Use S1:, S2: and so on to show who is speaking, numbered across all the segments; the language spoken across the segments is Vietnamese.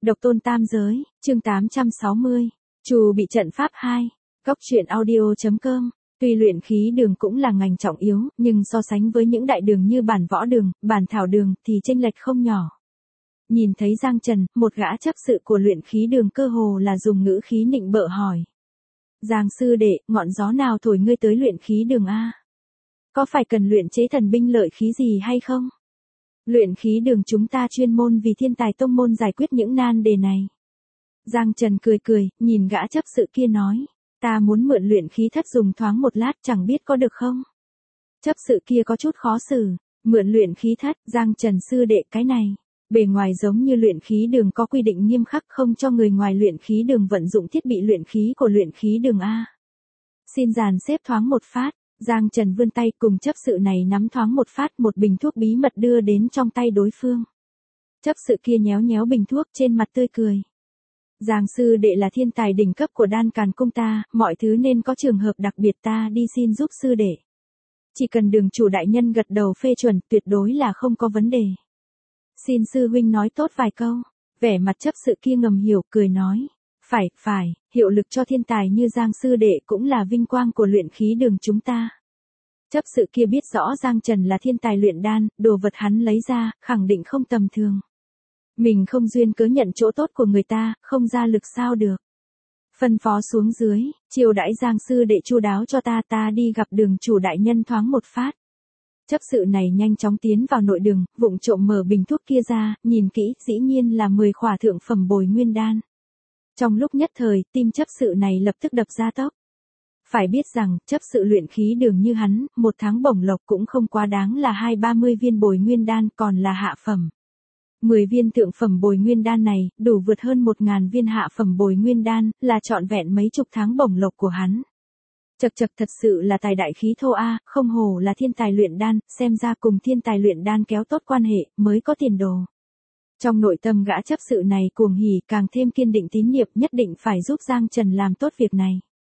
S1: Độc tôn tam giới, chương 860. Trù bị trận pháp 2. Cốc truyện audio.com. Tuy luyện khí đường cũng là ngành trọng yếu, nhưng so sánh với những đại đường như bản võ đường, bản thảo đường thì chênh lệch không nhỏ. Nhìn thấy Giang Trần, một gã chấp sự của luyện khí đường cơ hồ là dùng ngữ khí nịnh bợ hỏi. Giang sư đệ, ngọn gió nào thổi ngươi tới luyện khí đường a? Có phải cần luyện chế thần binh lợi khí gì hay không? Luyện khí đường chúng ta chuyên môn vì thiên tài tông môn giải quyết những nan đề này. Giang Trần cười cười, nhìn gã chấp sự kia nói. Ta muốn mượn luyện khí thất dùng thoáng một lát, chẳng biết có được không? Chấp sự kia có chút khó xử. Mượn luyện khí thất, Giang Trần sư đệ, cái này. Bề ngoài giống như luyện khí đường có quy định nghiêm khắc không cho người ngoài luyện khí đường vận dụng thiết bị luyện khí của luyện khí đường A. Xin dàn xếp thoáng một phát. Giang Trần vươn tay cùng chấp sự này nắm thoáng một phát một bình thuốc bí mật đưa đến trong tay đối phương. Chấp sự kia nhéo nhéo bình thuốc trên mặt tươi cười. Giang sư đệ là thiên tài đỉnh cấp của Đan Càn cung ta, mọi thứ nên có trường hợp đặc biệt ta đi xin giúp sư đệ. Chỉ cần đường chủ đại nhân gật đầu phê chuẩn tuyệt đối là không có vấn đề. Xin sư huynh nói tốt vài câu. Vẻ mặt chấp sự kia ngầm hiểu cười nói. Phải, hiệu lực cho thiên tài như Giang sư đệ cũng là vinh quang của luyện khí đường chúng ta. Chấp sự kia biết rõ Giang Trần là thiên tài luyện đan, đồ vật hắn lấy ra, khẳng định không tầm thường. Mình không duyên cớ nhận chỗ tốt của người ta, không ra lực sao được. Phân phó xuống dưới, chiều đãi Giang sư đệ chu đáo cho ta đi gặp đường chủ đại nhân thoáng một phát. Chấp sự này nhanh chóng tiến vào nội đường, vụng trộm mở bình thuốc kia ra, nhìn kỹ, dĩ nhiên là 10 khỏa thượng phẩm bồi nguyên đan. Trong lúc nhất thời, tim chấp sự này lập tức đập ra tốc. Phải biết rằng, chấp sự luyện khí đường như hắn, một tháng bổng lộc cũng không quá đáng là 20-30 viên bồi nguyên đan, còn là hạ phẩm. 10 viên thượng phẩm bồi nguyên đan này, đủ vượt hơn 1.000 viên hạ phẩm bồi nguyên đan, là trọn vẹn mấy chục tháng bổng lộc của hắn. Chật thật sự là tài đại khí thô a, không hổ là thiên tài luyện đan, xem ra cùng thiên tài luyện đan kéo tốt quan hệ, mới có tiền đồ. Trong nội tâm gã chấp sự này cuồng hỉ càng thêm kiên định tín nhiệm nhất định phải giúp Giang Trần làm tốt việc này.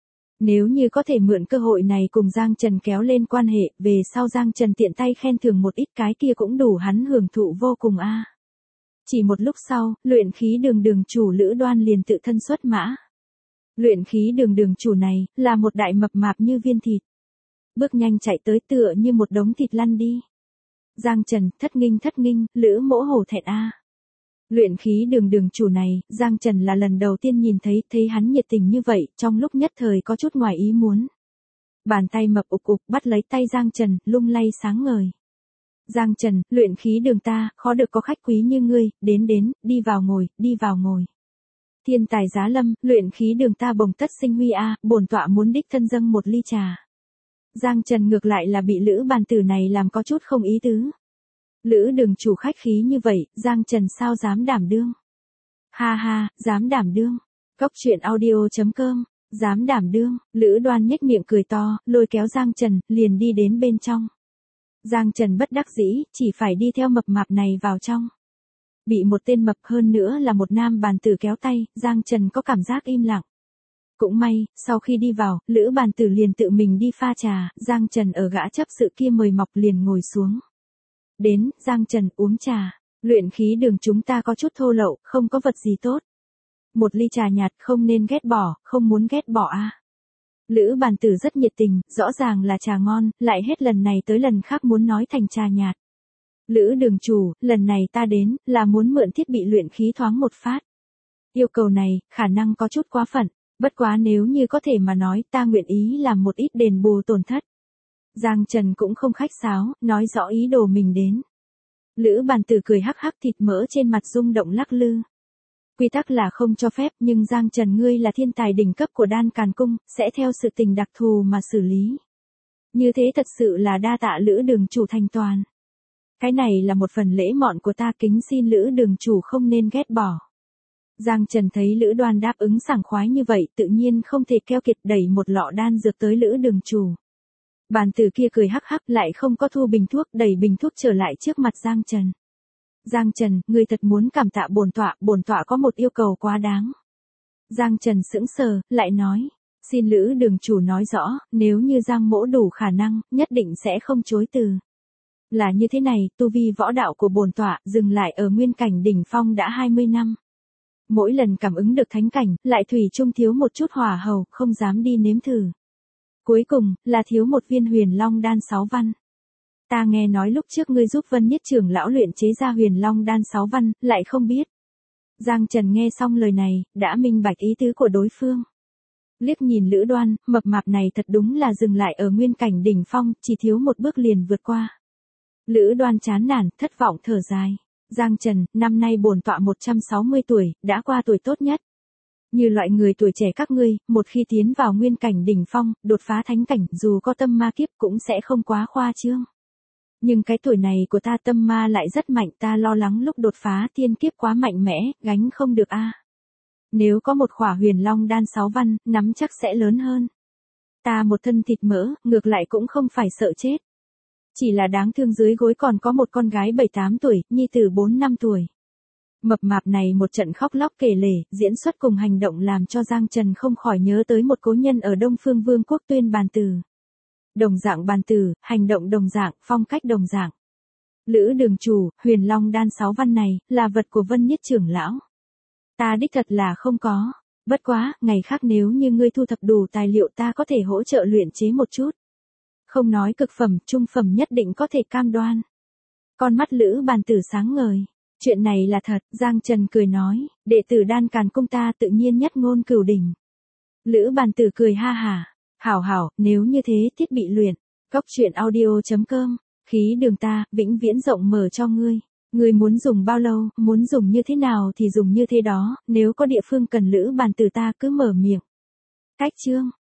S1: Nếu như có thể mượn cơ hội này cùng Giang Trần kéo lên quan hệ, về sau Giang Trần tiện tay khen thưởng một ít cái kia cũng đủ hắn hưởng thụ vô cùng a. Chỉ một lúc sau, luyện khí đường chủ Lữ Đoan liền tự thân xuất mã. Luyện khí đường chủ này, là một đại mập mạp như viên thịt. Bước nhanh chạy tới tựa như một đống thịt lăn đi. Giang Trần, thất nghinh, Lữ mỗ hổ thẹn a. Luyện khí đường chủ này, Giang Trần là lần đầu tiên nhìn thấy hắn nhiệt tình như vậy, trong lúc nhất thời có chút ngoài ý muốn. Bàn tay mập ục bắt lấy tay Giang Trần, lung lay sáng ngời. Giang Trần, luyện khí đường ta, khó được có khách quý như ngươi, đến, đi vào ngồi. Thiên tài giá lâm, luyện khí đường ta bồng tất sinh huy a, bổn tọa muốn đích thân dâng một ly trà. Giang Trần ngược lại là bị Lữ bàn tử này làm có chút không ý tứ. Lữ đường chủ khách khí như vậy, Giang Trần sao dám đảm đương? Ha, dám đảm đương. Cốc truyện audio.com, dám đảm đương, Lữ Đoan nhếch miệng cười to, lôi kéo Giang Trần, liền đi đến bên trong. Giang Trần bất đắc dĩ, chỉ phải đi theo mập mạp này vào trong. Bị một tên mập hơn nữa là một nam bàn tử kéo tay, Giang Trần có cảm giác im lặng. Cũng may, sau khi đi vào, Lữ bàn tử liền tự mình đi pha trà, Giang Trần ở gã chấp sự kia mời mọc liền ngồi xuống. Đến, Giang Trần, uống trà. Luyện khí đường chúng ta có chút thô lậu, không có vật gì tốt. Một ly trà nhạt không nên ghét bỏ, không muốn ghét bỏ a. Lữ bàn tử rất nhiệt tình, rõ ràng là trà ngon, lại hết lần này tới lần khác muốn nói thành trà nhạt. Lữ đường chủ, lần này ta đến, là muốn mượn thiết bị luyện khí thoáng một phát. Yêu cầu này, khả năng có chút quá phận, bất quá nếu như có thể mà nói ta nguyện ý làm một ít đền bù tổn thất. Giang Trần cũng không khách sáo, nói rõ ý đồ mình đến. Lữ bàn tử cười hắc thịt mỡ trên mặt rung động lắc lư. Quy tắc là không cho phép nhưng Giang Trần ngươi là thiên tài đỉnh cấp của Đan Càn cung, sẽ theo sự tình đặc thù mà xử lý. Như thế thật sự là đa tạ Lữ đường chủ thành toàn. Cái này là một phần lễ mọn của ta, kính xin Lữ đường chủ không nên ghét bỏ. Giang Trần thấy Lữ Đoan đáp ứng sảng khoái như vậy tự nhiên không thể keo kiệt đẩy một lọ đan dược tới Lữ đường chủ. Bàn tử kia cười hắc lại không có thu bình thuốc, đẩy bình thuốc trở lại trước mặt Giang Trần. Giang Trần, ngươi thật muốn cảm tạ bổn tọa có một yêu cầu quá đáng. Giang Trần sững sờ, lại nói, xin Lữ đường chủ nói rõ, nếu như Giang mỗ đủ khả năng, nhất định sẽ không chối từ. Là như thế này, tu vi võ đạo của bổn tọa dừng lại ở nguyên cảnh đỉnh phong đã 20 năm. Mỗi lần cảm ứng được thánh cảnh, lại thủy chung thiếu một chút hỏa hầu, không dám đi nếm thử. Cuối cùng, là thiếu một viên huyền long đan 6 văn. Ta nghe nói lúc trước ngươi giúp Vân Nhất trưởng lão luyện chế ra huyền long đan 6 văn, lại không biết. Giang Trần nghe xong lời này, đã minh bạch ý tứ của đối phương. Liếc nhìn Lữ Đoan, mập mạp này thật đúng là dừng lại ở nguyên cảnh đỉnh phong, chỉ thiếu một bước liền vượt qua. Lữ Đoan chán nản, thất vọng thở dài. Giang Trần, năm nay bổn tọa 160 tuổi, đã qua tuổi tốt nhất. Như loại người tuổi trẻ các ngươi, một khi tiến vào nguyên cảnh đỉnh phong, đột phá thánh cảnh, dù có tâm ma kiếp cũng sẽ không quá khoa trương. Nhưng cái tuổi này của ta tâm ma lại rất mạnh, ta lo lắng lúc đột phá thiên kiếp quá mạnh mẽ, gánh không được a. Nếu có một khỏa huyền long đan 6 văn, nắm chắc sẽ lớn hơn. Ta một thân thịt mỡ, ngược lại cũng không phải sợ chết. Chỉ là đáng thương dưới gối còn có một con gái 7-8 tuổi, nhi tử 4-5 tuổi. Mập mạp này một trận khóc lóc kể lể, diễn xuất cùng hành động làm cho Giang Trần không khỏi nhớ tới một cố nhân ở Đông Phương Vương quốc Tuyên Bàn Tử. Đồng dạng bàn tử, hành động đồng dạng, phong cách đồng dạng. Lữ đường chủ, huyền long đan 6 văn này, là vật của Vân Nhất trưởng lão. Ta đích thật là không có. Bất quá, ngày khác nếu như ngươi thu thập đủ tài liệu ta có thể hỗ trợ luyện chế một chút. Không nói cực phẩm, trung phẩm nhất định có thể cam đoan. Con mắt Lữ Bàn Tử sáng ngời. Chuyện này là thật, Giang Trần cười nói, đệ tử Đan Càn cung ta tự nhiên nhất ngôn cửu đỉnh. Lữ Bàn Tử cười ha hả, hảo hảo, nếu như thế thiết bị luyện, Cốc Truyện Audio.com, khí đường ta, vĩnh viễn rộng mở cho ngươi. Ngươi muốn dùng bao lâu, muốn dùng như thế nào thì dùng như thế đó, nếu có địa phương cần Lữ Bàn Tử ta cứ mở miệng. Cách chương.